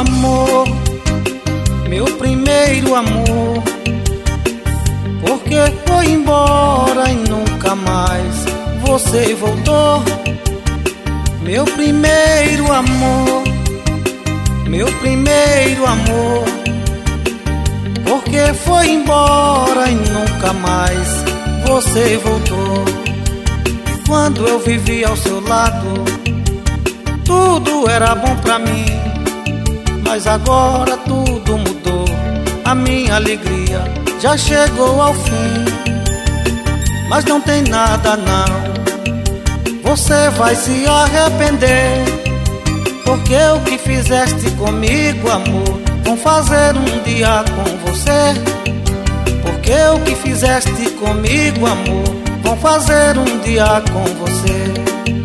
amor, meu primeiro amor, porque foi embora e nunca mais você voltou. Meu primeiro amor, meu primeiro amor, porque foi embora e nunca mais você voltou. Quando eu vivia ao seu lado, tudo era bom pra mim, mas agora tudo mudou. A minha alegria já chegou ao fim, mas não tem nada não, você vai se arrepender, porque o que fizeste comigo, amor, vão fazer um dia com você. Porque o que fizeste comigo, amor, vão fazer um dia com você.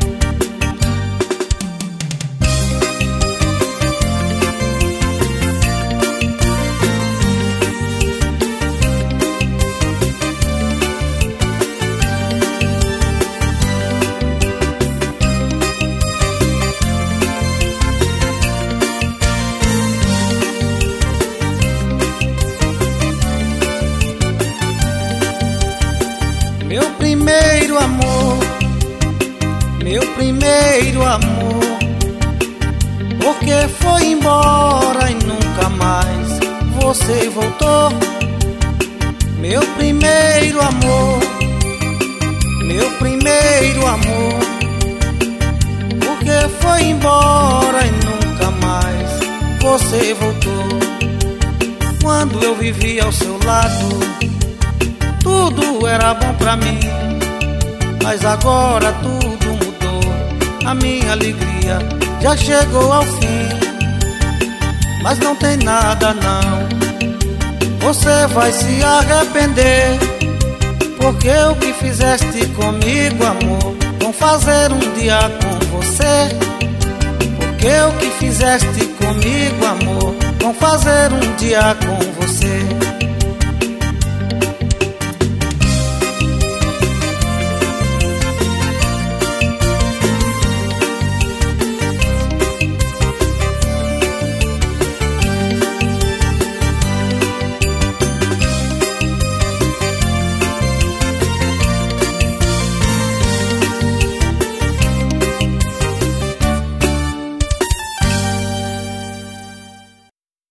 Meu primeiro amor, meu primeiro amor, porque foi embora e nunca mais você voltou. Meu primeiro amor, meu primeiro amor, porque foi embora e nunca mais você voltou. Quando eu vivia ao seu lado, tudo era bom pra mim, mas agora tudo mudou. A minha alegria já chegou ao fim, mas não tem nada não, você vai se arrepender, porque o que fizeste comigo, amor, vão fazer um dia com você. Porque o que fizeste comigo, amor, vão fazer um dia com você.